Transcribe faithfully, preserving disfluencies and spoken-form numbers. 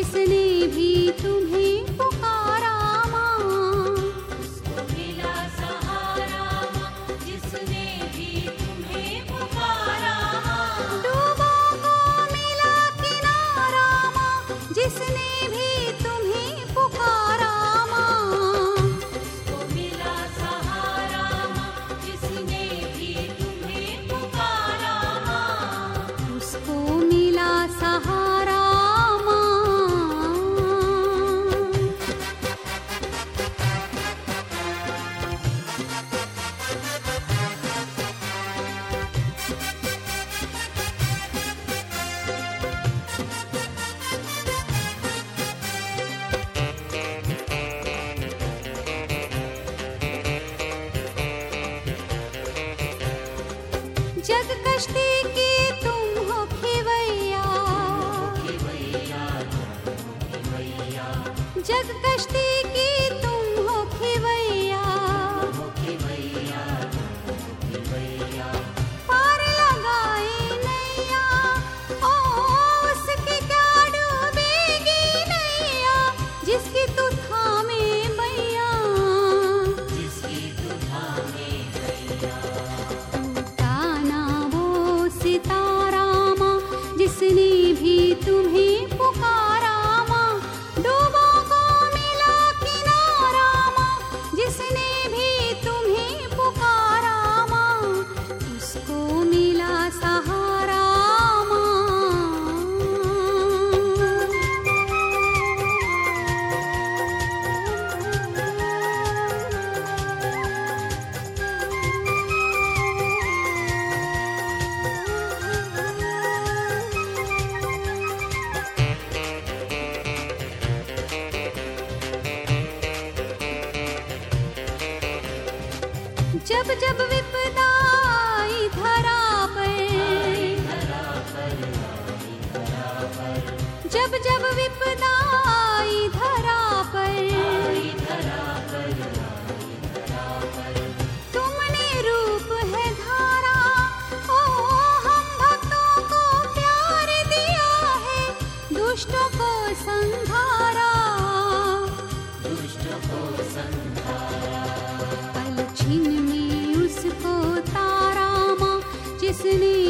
जिसने भी तुम्हें पुकारा माँ। उसको मिला सहारा माँ, जिसने भी तुम्हें पुकारा माँ। डूबों को मिला किनारा माँ, जिसने भी तुम्हें पुकारा माँ। उसको मिला सहारा माँ, जिसने भी तुम्हें पुकारा माँ। उसको मिला सहारा माँ। जग कश्ती की तुम हो खेवैया, जग कश्ती की तुम हो खेवैया। पार लगाए नैया, ओ उसकी क्या डूबेगी नैया, जिसकी तू थामे मैया। टूटा ना वो सितारा माँ, जिसने भी तुम्हें पुकारा माँ। डूबों को मिला किनारा माँ, जिसने भी तुम्हें पुकारा माँ। उसको मिला सहारा माँ। जब जब विपदा आई धरा पर, जब जब विपदा आई धरा पर, तुमने रूप है धारा, ओ हम भक्तों को प्यार दिया है, दुष्टों को संहारा। पल छिन में उसको तारा माँ, जिसने